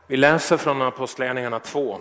Vi läser från Apostlagärningarna 2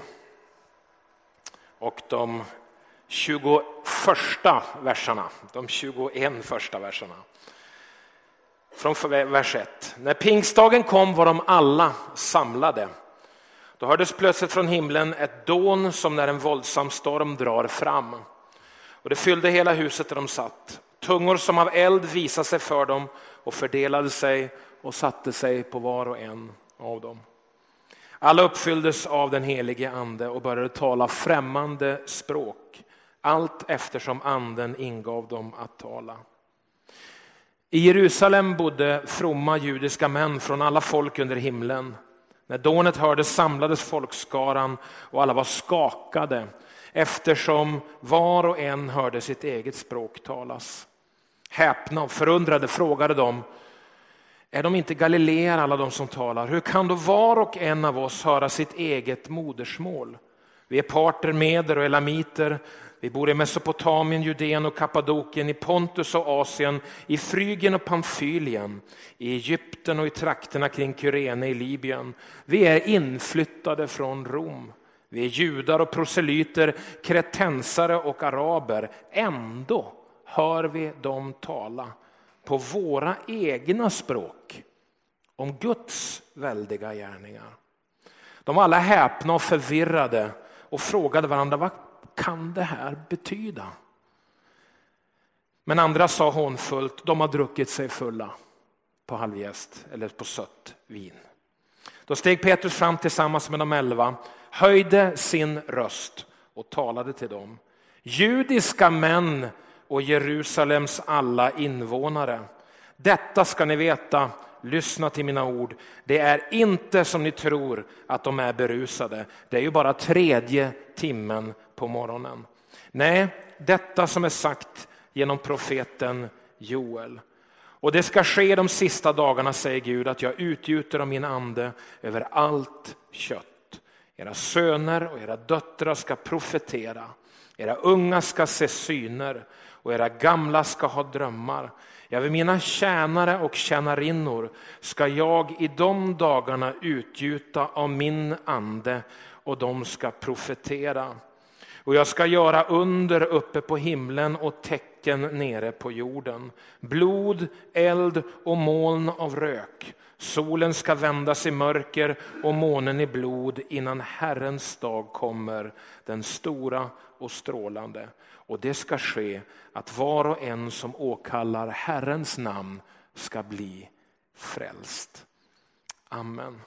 och de 21 verserna, de 21 första verserna. Från vers 1. När pingstdagen kom var de alla samlade. Då hördes plötsligt från himlen ett dån som när en våldsam storm drar fram. Och det fyllde hela huset där de satt. Tungor som av eld visade sig för dem och fördelade sig och satte sig på var och en av dem. Alla uppfylldes av den helige ande och började tala främmande språk, allt eftersom anden ingav dem att tala. I Jerusalem bodde fromma judiska män från alla folk under himlen. När dånet hördes samlades folkskaran och alla var skakade, eftersom var och en hörde sitt eget språk talas. Häpna och förundrade frågade de: är de inte galileer alla de som talar? Hur kan då var och en av oss höra sitt eget modersmål? Vi är parter, meder och elamiter. Vi bor i Mesopotamien, Judeen och Kappadokien, i Pontus och Asien, i Frygien och Pamfylien, i Egypten och i trakterna kring Kyrene i Libyen. Vi är inflyttade från Rom. Vi är judar och proselyter, kretensare och araber. Ändå hör vi dem tala på våra egna språk om Guds väldiga gärningar. De var alla häpna och förvirrade och frågade varandra: vad kan det här betyda? Men andra sa hånfullt: de har druckit sig fulla på halvjäst eller på sött vin. Då steg Petrus fram tillsammans med de 11, höjde sin röst och talade till dem: judiska män och Jerusalems alla invånare, detta ska ni veta, lyssna till mina ord. Det är inte som ni tror att de är berusade. Det är ju bara 3:e timmen på morgonen. Nej, detta som är sagt genom profeten Joel. Och det ska ske de sista dagarna, säger Gud, att jag utgjuter av min ande över allt kött. Era söner och era döttrar ska profetera. Era unga ska se syner och era gamla ska ha drömmar. Ja, vid mina tjänare och tjänarinnor ska jag i de dagarna utgjuta av min ande och de ska profetera. Och jag ska göra under uppe på himlen och tecken nere på jorden. Blod, eld och moln av rök. Solen ska vändas i mörker och månen i blod innan Herrens dag kommer, den stora och strålande. Och det ska ske att var och en som åkallar Herrens namn ska bli frälst. Amen.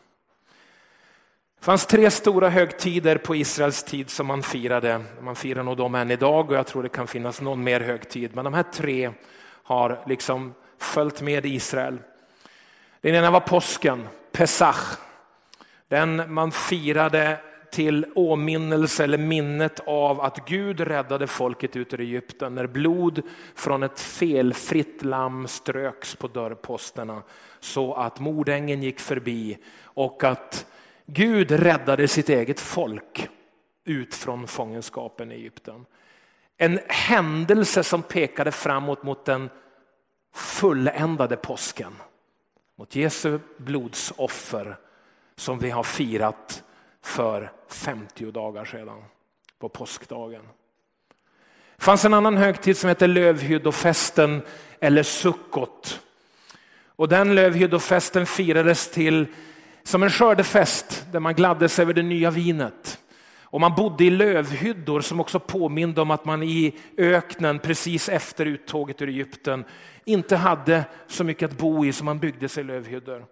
Det fanns 3 stora högtider på Israels tid som man firade. Man firar nog dem än idag och jag tror det kan finnas någon mer högtid. Men de här 3 har liksom följt med Israel. Den ena var påsken, Pesach. Den man firade till åminnelse eller minnet av att Gud räddade folket ut ur Egypten. När blod från ett felfritt lamm ströks på dörrposterna så att mordängen gick förbi och att Gud räddade sitt eget folk ut från fångenskapen i Egypten. En händelse som pekade framåt mot den fulländade påsken. Mot Jesu blodsoffer som vi har firat för 50 dagar sedan på påskdagen. Det fanns en annan högtid som heter lövhyddofesten eller Sukkot. Och den lövhyddofesten firades till som en skördefest där man gladde sig över det nya vinet. Och man bodde i lövhyddor som också påminde om att man i öknen precis efter uttåget ur Egypten inte hade så mycket att bo i, som man byggde sig lövhyddor.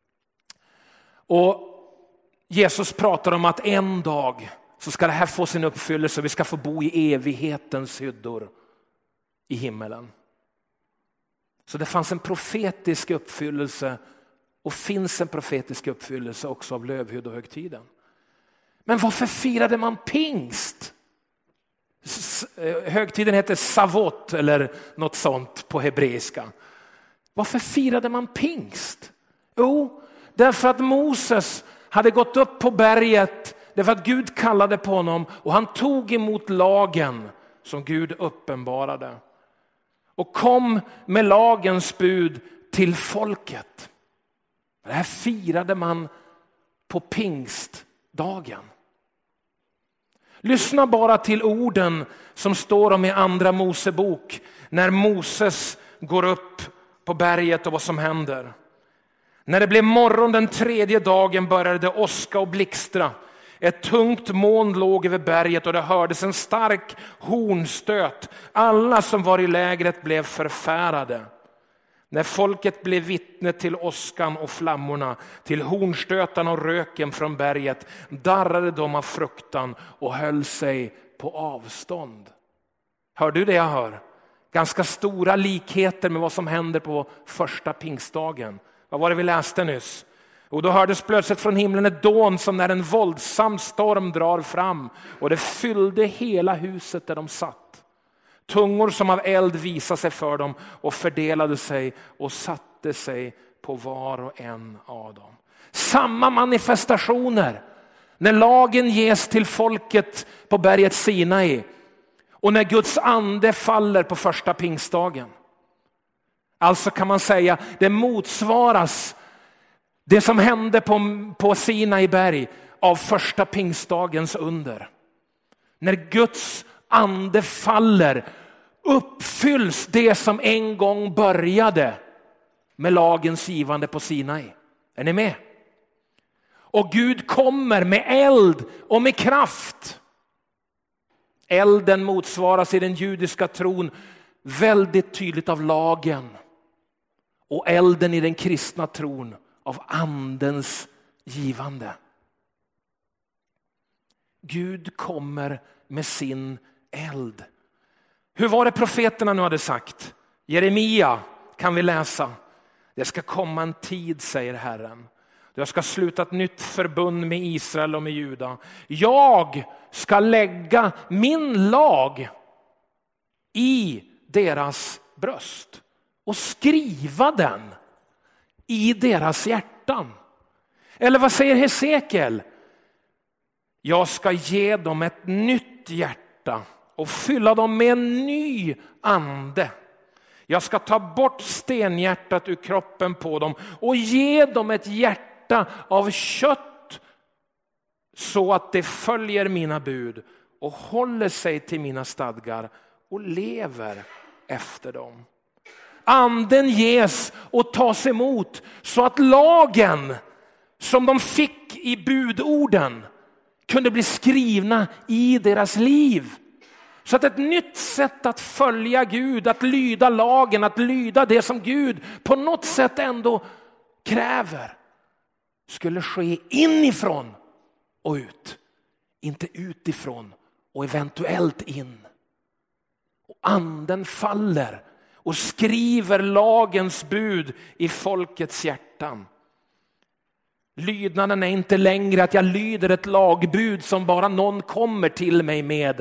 Och Jesus pratar om att en dag så ska det här få sin uppfyllelse och vi ska få bo i evighetens hyddor i himmelen. Så det fanns en profetisk uppfyllelse och finns en profetisk uppfyllelse också av lövhyddohögtiden. Men varför firade man pingst? Högtiden heter Savot eller något sånt på hebreiska. Varför firade man pingst? Jo, därför att Moses hade gått upp på berget, därför att Gud kallade på honom och han tog emot lagen som Gud uppenbarade. Och kom med lagens bud till folket. Det här firade man på pingstdagen. Lyssna bara till orden som står om i andra Mosebok när Moses går upp på berget och vad som händer. När det blev morgon den 3:e dagen började det åska och blixtra. Ett tungt moln låg över berget och det hördes en stark hornstöt. Alla som var i lägret blev förfärade. När folket blev vittne till åskan och flammorna, till hornstötarna och röken från berget, darrade de av fruktan och höll sig på avstånd. Hör du det jag hör? Ganska stora likheter med vad som händer på första pingstdagen. Vad var det vi läste nyss? Och då hördes plötsligt från himlen ett dån som när en våldsam storm drar fram, och det fyllde hela huset där de satt. Tungor som av eld visade sig för dem och fördelade sig och satte sig på var och en av dem. Samma manifestationer när lagen ges till folket på berget Sinai och när Guds ande faller på första pingstdagen. Alltså kan man säga det motsvaras det som hände på Sinai berg av första pingstdagens under. När Guds ande faller uppfylls det som en gång började med lagens givande på Sinai. Är ni med? Och Gud kommer med eld och med kraft. Elden motsvaras i den judiska tron väldigt tydligt av lagen. Och elden i den kristna tron av andens givande. Gud kommer med sin eld. Hur var det profeterna nu hade sagt? Jeremia kan vi läsa. Det ska komma en tid, säger Herren. Jag ska sluta ett nytt förbund med Israel och med Juda. Jag ska lägga min lag i deras bröst och skriva den i deras hjärtan. Eller vad säger Hesekiel? Jag ska ge dem ett nytt hjärta och fylla dem med en ny ande. Jag ska ta bort stenhjärtat ur kroppen på dem och ge dem ett hjärta av kött så att det följer mina bud och håller sig till mina stadgar och lever efter dem. Anden ges och tas emot så att lagen som de fick i budorden kunde bli skrivna i deras liv. Så att ett nytt sätt att följa Gud, att lyda lagen, att lyda det som Gud på något sätt ändå kräver skulle ske inifrån och ut. Inte utifrån och eventuellt in. Och anden faller och skriver lagens bud i folkets hjärtan. Lydnaden är inte längre att jag lyder ett lagbud som bara någon kommer till mig med.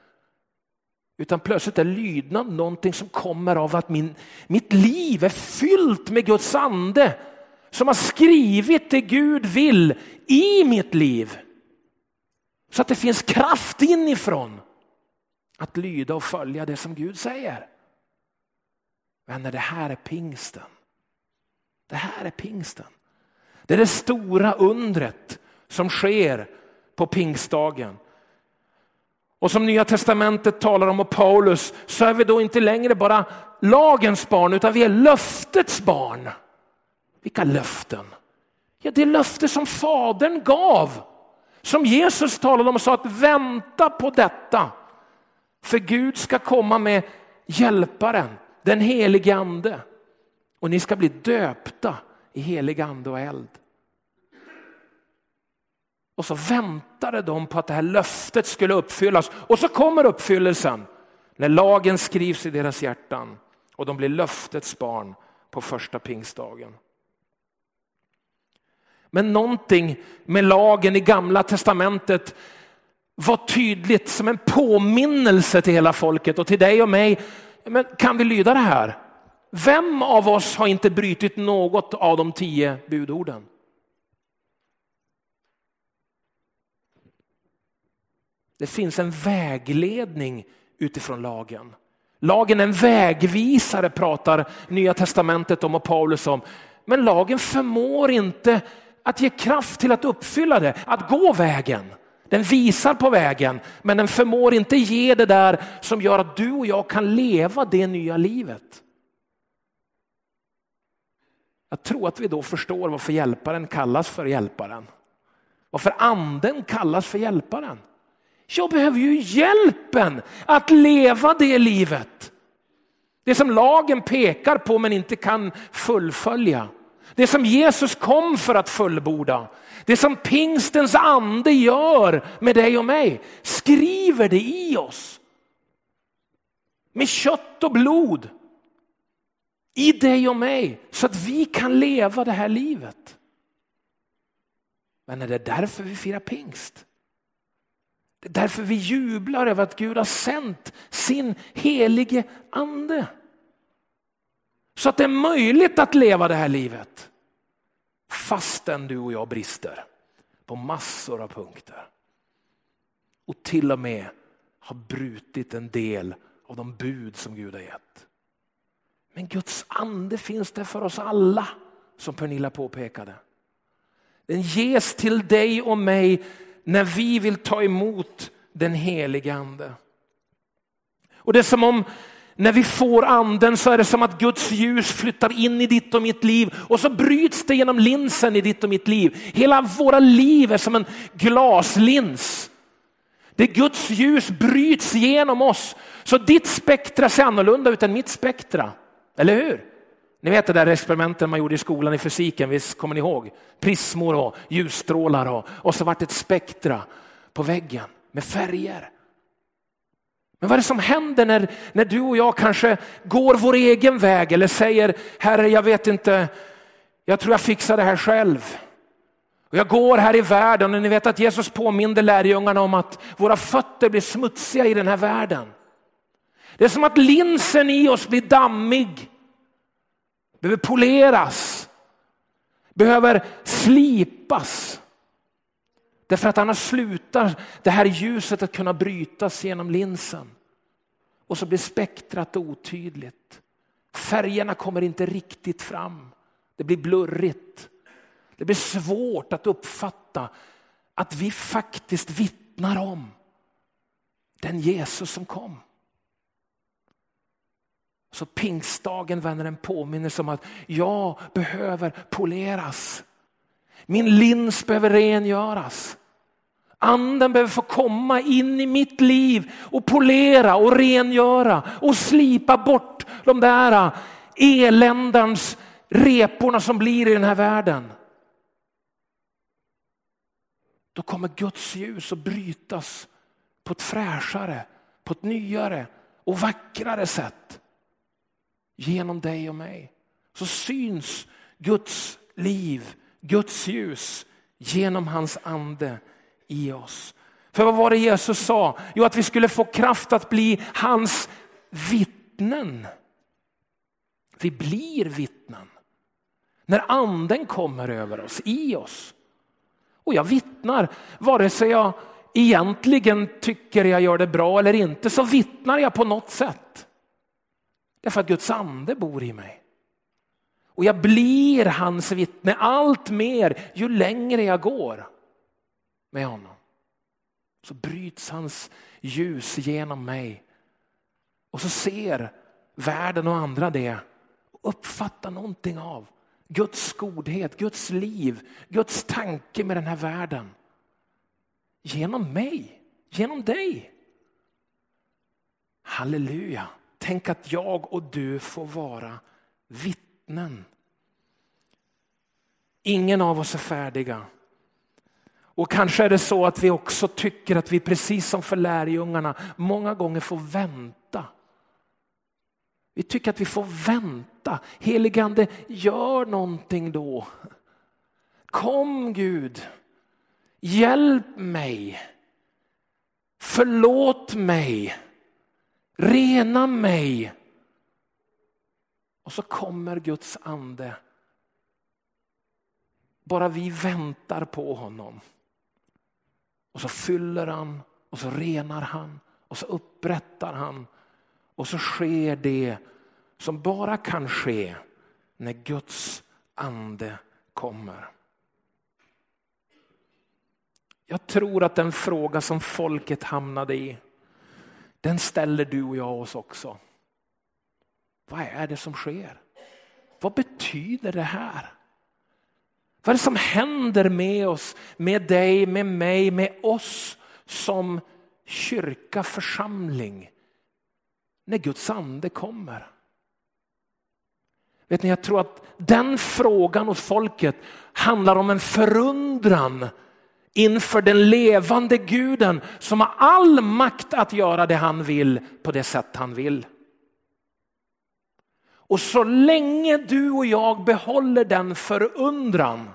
Utan plötsligt är lydnad någonting som kommer av att mitt liv är fyllt med Guds ande. Som har skrivit det Gud vill i mitt liv. Så att det finns kraft inifrån att lyda och följa det som Gud säger. Vänner, det här är pingsten. Det här är pingsten. Det är det stora undret som sker på pingstdagen. Och som Nya testamentet talar om och Paulus, så är vi då inte längre bara lagens barn utan vi är löftets barn. Vilka löften? Ja, det är löfte som Fadern gav. Som Jesus talade om och sa att vänta på detta. För Gud ska komma med hjälparen, den helige ande. Och ni ska bli döpta i helig ande och eld. Och så väntade de på att det här löftet skulle uppfyllas. Och så kommer uppfyllelsen när lagen skrivs i deras hjärtan. Och de blir löftets barn på första pingstdagen. Men någonting med lagen i Gamla testamentet var tydligt som en påminnelse till hela folket och till dig och mig. Men kan vi lyda det här? Vem av oss har inte brytit något av de 10 budorden? Det finns en vägledning utifrån lagen. Lagen är en vägvisare, pratar Nya testamentet om och Paulus om. Men lagen förmår inte att ge kraft till att uppfylla det, att gå vägen. Den visar på vägen, men den förmår inte ge det där som gör att du och jag kan leva det nya livet. Jag tror att vi då förstår varför hjälparen kallas för hjälparen. Varför anden kallas för hjälparen. Jag behöver ju hjälpen att leva det livet. Det som lagen pekar på men inte kan fullfölja. Det som Jesus kom för att fullborda. Det som pingstens ande gör med dig och mig. Skriver det i oss. Med kött och blod. I dig och mig. Så att vi kan leva det här livet. Men är det därför vi firar pingst? Det är därför vi jublar över att Gud har sänt sin helige ande. Så att det är möjligt att leva det här livet. Fastän du och jag brister på massor av punkter. Och till och med har brutit en del av de bud som Gud har gett. Men Guds ande finns där för oss alla, som Pernilla påpekade. Den ges till dig och mig när vi vill ta emot den helige ande. Och det är som om när vi får anden så är det som att Guds ljus flyttar in i ditt och mitt liv. Och så bryts det genom linsen i ditt och mitt liv. Hela våra liv är som en glaslins. Det Guds ljus bryts genom oss. Så ditt spektra ser annorlunda ut än mitt spektra. Eller hur? Ni vet det där experimenten man gjorde i skolan i fysiken, visst kommer ni ihåg? Prismor och ljusstrålar och så vart ett spektra på väggen med färger. Men vad är det som händer när du och jag kanske går vår egen väg eller säger, Herre jag vet inte, jag tror jag fixar det här själv. Och jag går här i världen och ni vet att Jesus påminner lärjungarna om att våra fötter blir smutsiga i den här världen. Det är som att linsen i oss blir dammig. Behöver poleras. Behöver slipas. Därför att annars slutar det här ljuset att kunna brytas genom linsen. Och så blir spektrat otydligt. Färgerna kommer inte riktigt fram. Det blir blurrigt. Det blir svårt att uppfatta att vi faktiskt vittnar om den Jesus som kom. Så pingstdagen vänner en påminnelse om att jag behöver poleras. Min lins behöver rengöras. Anden behöver få komma in i mitt liv och polera och rengöra och slipa bort de där eländans reporna som blir i den här världen. Då kommer Guds ljus att brytas på ett fräschare, på ett nyare och vackrare sätt. Genom dig och mig. Så syns Guds liv, Guds ljus genom hans ande i oss. För vad var det Jesus sa? Jo, att vi skulle få kraft att bli hans vittnen. Vi blir vittnen. När anden kommer över oss, i oss. Och jag vittnar, vare sig jag egentligen tycker jag gör det bra eller inte, så vittnar jag på något sätt. Därför att Guds ande bor i mig. Och jag blir hans vittne allt mer ju längre jag går med honom. Så bryts hans ljus genom mig. Och så ser världen och andra det. Och uppfattar någonting av Guds godhet, Guds liv, Guds tanke med den här världen. Genom mig, genom dig. Halleluja. Tänk att jag och du får vara vittnen. Ingen av oss är färdiga. Och kanske är det så att vi också tycker att vi precis som för lärjungarna många gånger får vänta. Vi tycker att vi får vänta. Heligande, gör någonting då. Kom Gud, hjälp mig. Förlåt mig. Rena mig. Och så kommer Guds ande. Bara vi väntar på honom. Och så fyller han. Och så renar han. Och så upprättar han. Och så sker det som bara kan ske när Guds ande kommer. Jag tror att den fråga som folket hamnade i, den ställer du och jag oss också. Vad är det som sker? Vad betyder det här? Vad är det som händer med oss, med dig, med mig, med oss som kyrka, församling, när Guds ande kommer? Vet ni, jag tror att den frågan hos folket handlar om en förundran inför den levande Guden som har all makt att göra det han vill på det sätt han vill. Och så länge du och jag behåller den förundran,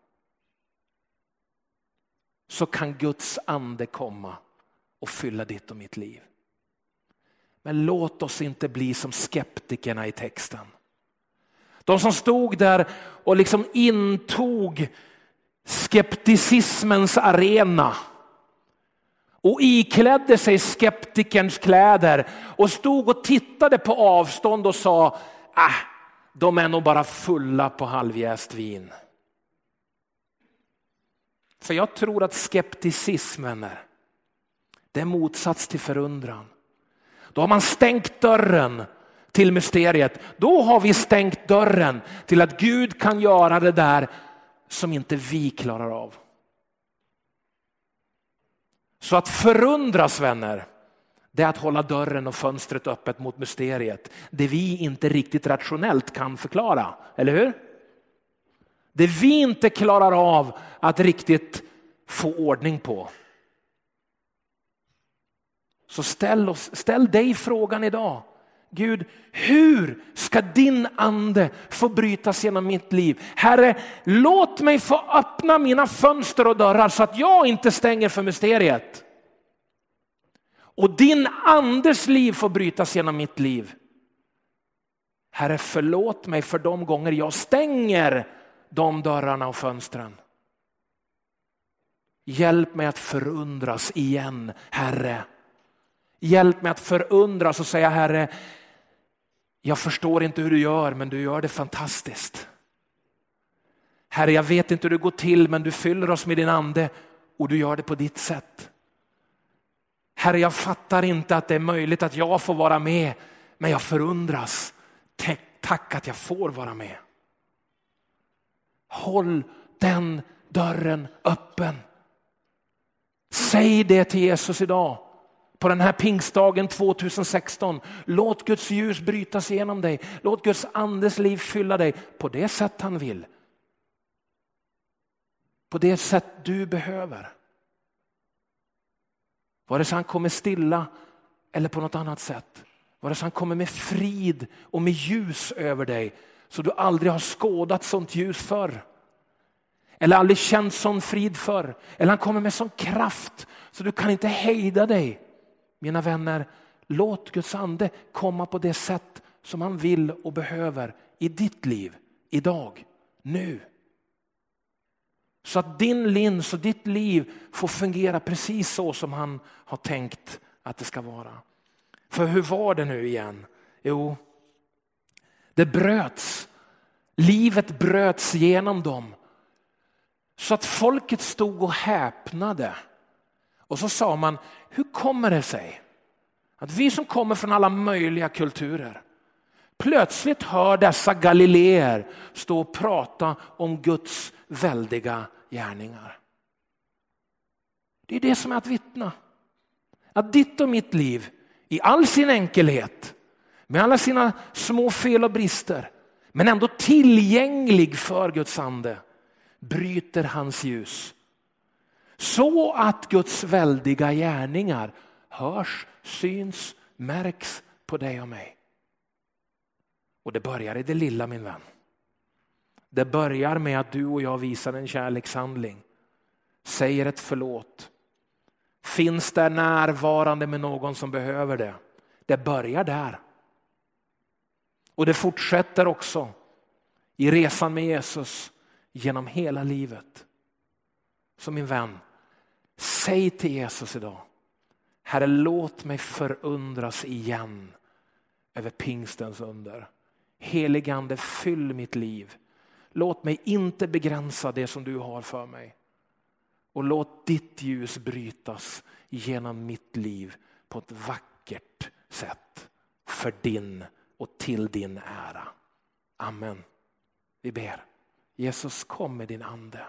så kan Guds ande komma och fylla ditt och mitt liv. Men låt oss inte bli som skeptikerna i texten. De som stod där och liksom intog skepticismens arena och iklädde sig skeptikerns kläder och stod och tittade på avstånd och sa, de är nog bara fulla på halvjäst vin. För jag tror att skepticismen det är motsats till förundran. Då har man stängt dörren till mysteriet. Då har vi stängt dörren till att Gud kan göra det där som inte vi klarar av. Så att förundras, vänner, det är att hålla dörren och fönstret öppet mot mysteriet. Det vi inte riktigt rationellt kan förklara, eller hur? Det vi inte klarar av att riktigt få ordning på. Så ställ dig frågan idag. Gud, hur ska din ande få brytas genom mitt liv? Herre, låt mig få öppna mina fönster och dörrar så att jag inte stänger för mysteriet. Och din andes liv får brytas genom mitt liv. Herre, förlåt mig för de gånger jag stänger de dörrarna och fönstren. Hjälp mig att förundras igen, Herre. Hjälp mig att förundras och säga, Herre, jag förstår inte hur du gör, men du gör det fantastiskt. Herre, jag vet inte hur det går till, men du fyller oss med din ande och du gör det på ditt sätt. Herre, jag fattar inte att det är möjligt att jag får vara med, men jag förundras. Tack att jag får vara med. Håll den dörren öppen. Säg det till Jesus idag. På den här pingstdagen 2016. Låt Guds ljus brytas igenom dig. Låt Guds andes liv fylla dig på det sätt han vill. På det sätt du behöver. Var det så han kommer stilla eller på något annat sätt? Var det så han kommer med frid och med ljus över dig så du aldrig har skådat sånt ljus förr? Eller aldrig känt sån frid förr? Eller han kommer med sån kraft så du kan inte hejda dig? Mina vänner, låt Guds ande komma på det sätt som han vill och behöver i ditt liv, idag, nu. Så att din lins och ditt liv får fungera precis så som han har tänkt att det ska vara. För hur var det nu igen? Jo, det bröts. Livet bröts genom dem. Så att folket stod och häpnade. Och så sa man, hur kommer det sig att vi som kommer från alla möjliga kulturer plötsligt hör dessa galileer stå och prata om Guds väldiga gärningar? Det är det som är att vittna. Att ditt och mitt liv i all sin enkelhet, med alla sina små fel och brister, men ändå tillgänglig för Guds ande, bryter hans ljus. Så att Guds väldiga gärningar hörs, syns, märks på dig och mig. Och det börjar i det lilla, min vän. Det börjar med att du och jag visar en kärlekshandling. Säger ett förlåt. Finns där närvarande med någon som behöver det. Det börjar där. Och det fortsätter också i resan med Jesus genom hela livet. Så min vän, säg till Jesus idag, Herre, låt mig förundras igen över pingstens under. Helige Ande, fyll mitt liv. Låt mig inte begränsa det som du har för mig. Och låt ditt ljus brytas genom mitt liv på ett vackert sätt. För din och till din ära. Amen. Vi ber. Jesus, kom med din ande.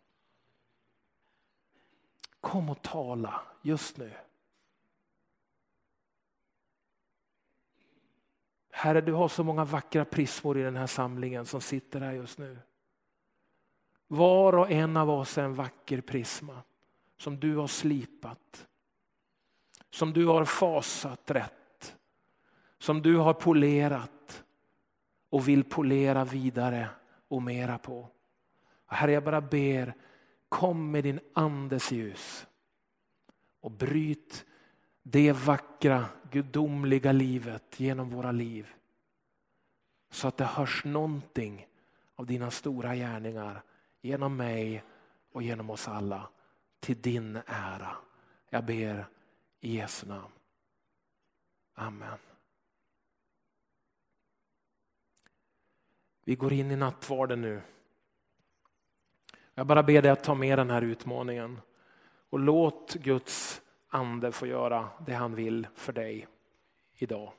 Kom och tala just nu. Herre, du har så många vackra prismor i den här samlingen som sitter här just nu. Var och en av oss är en vacker prisma som du har slipat. Som du har fasat rätt. Som du har polerat och vill polera vidare och mera på. Herre, jag bara ber, kom med din andes ljus och bryt det vackra, gudomliga livet genom våra liv. Så att det hörs någonting av dina stora gärningar genom mig och genom oss alla till din ära. Jag ber i Jesu namn. Amen. Vi går in i nattvarden nu. Jag bara ber dig att ta med den här utmaningen. Och låt Guds ande få göra det han vill för dig idag.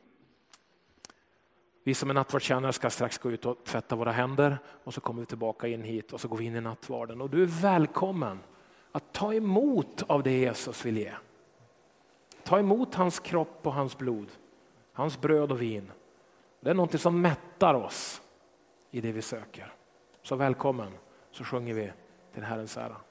Vi som är nattvardstjänare ska strax gå ut och tvätta våra händer. Och så kommer vi tillbaka in hit och så går vi in i nattvarden. Och du är välkommen att ta emot av det Jesus vill ge. Ta emot hans kropp och hans blod. Hans bröd och vin. Det är något som mättar oss i det vi söker. Så välkommen, så sjunger vi till Herrens ära.